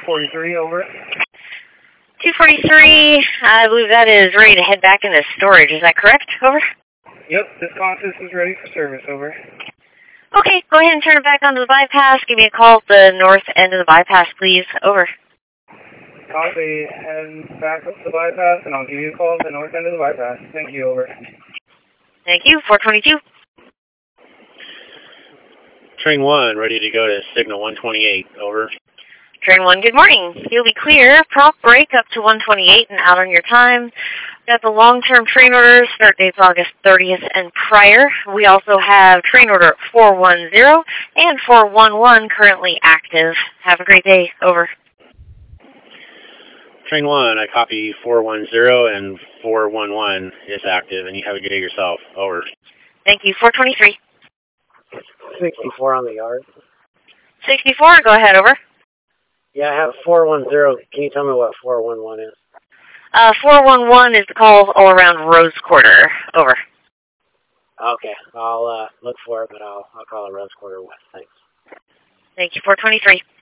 243, over. 243, I believe that is ready to head back into storage. Is that correct? Over. Yep, this Qantas is ready for service, over. Okay, go ahead and turn it back onto the bypass. Give me a call at the north end of the bypass, please. Over. Copy, head back up the bypass, and I'll give you a call at the north end of the bypass. Thank you, over. Thank you. 422. Train 1, ready to go to signal 128, over. Train 1, good morning. You'll be clear. Prompt break up to 128 and out on your time. Got the long-term train orders, start dates August 30th and prior. We also have train order 410 and 411 currently active. Have a great day. Over. Train 1, I copy 410 and 411 is active, and you have a good day yourself. Over. Thank you. 423. 64 on the yard. 64, go ahead. Over. Yeah, I have 410. Can you tell me what 411 is? 411 is the call all around Rose Quarter. Over. Okay, I'll look for it, but I'll call it Rose Quarter West. Thanks. Thank you. 423.